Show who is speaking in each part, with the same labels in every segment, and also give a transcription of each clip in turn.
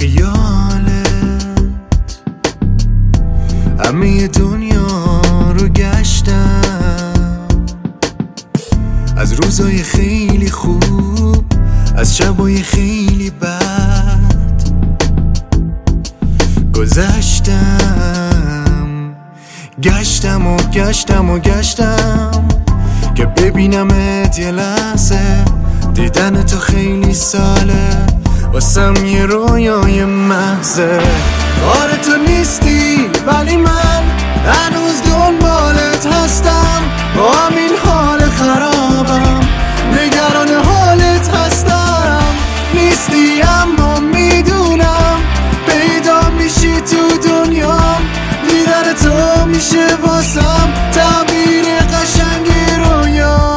Speaker 1: خیالت همه دنیا رو گشتم، از روزای خیلی خوب، از شبای خیلی بد گذشتم. گشتم و گشتم و گشتم که ببینمت یه لحظه. دیدن تو خیلی ساله واسم یه رویای محضه. آره تو نیستی ولی من هنوز دنبالت هستم، با همین حال خرابم نگران حالت هستم. نیستی اما میدونم پیدا میشی تو دنیام. دیدن تو میشه واسم تعبیر قشنگ رویا.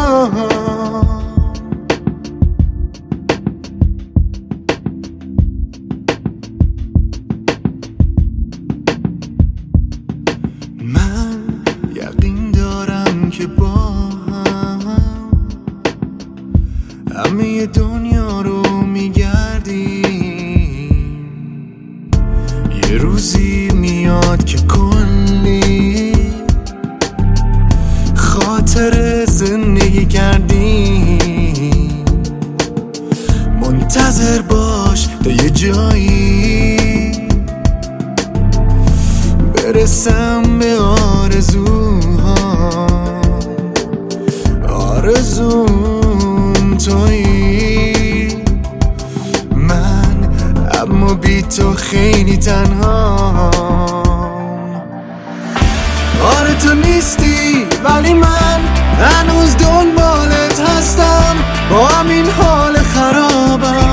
Speaker 1: من یقین دارم که با هم همه دنیا رو میگردیم. یه روزی میاد که کلی خاطر زندگی کردیم. منتظر باش تا یه جایی برسم به آرزوم تویی. من اما بی تو خیلی تنهام. آره تو نیستی ولی من هنوز دنبالت هستم، با همین حال خرابم